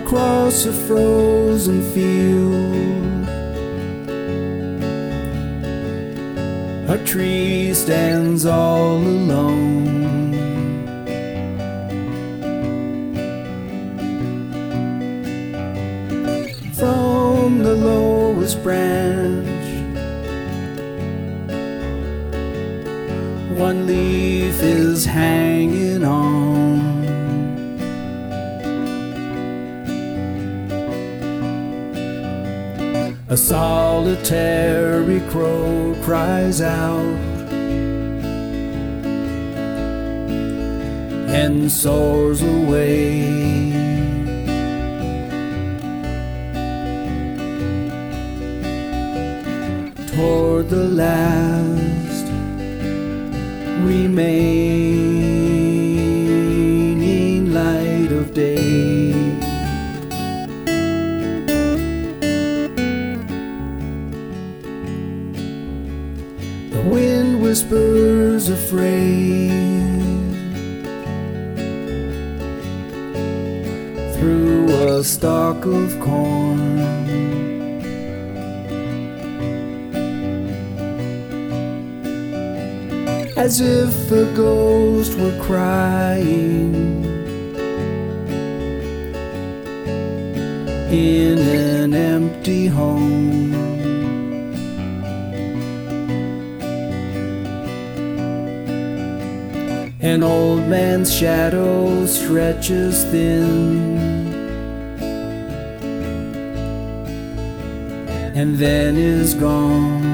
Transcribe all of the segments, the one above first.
across a frozen field. A tree stands all alone. From the lowest branch, one leaf is hanging on. A solitary crow cries out and soars away. Toward the last remaining light of day. The wind whispers afraid through a stalk of corn. As if a ghost were crying in an empty home. An old man's shadow stretches thin, and then is gone.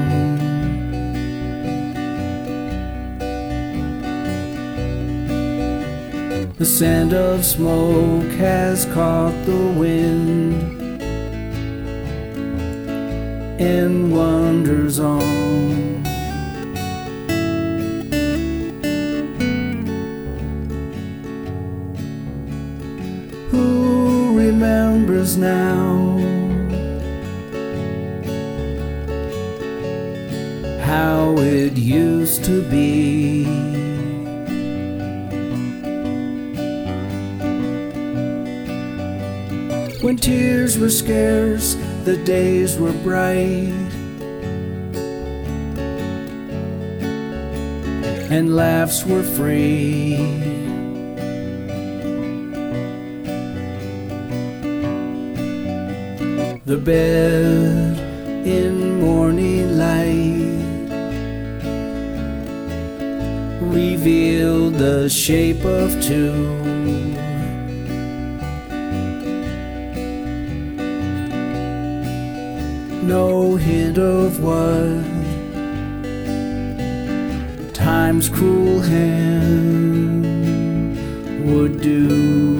The scent of smoke has caught the wind and wanders on. Who remembers now how it used to be? When tears were scarce, the days were bright, and laughs were free. The bed in morning light revealed the shape of two. No hint of what time's cruel hand would do.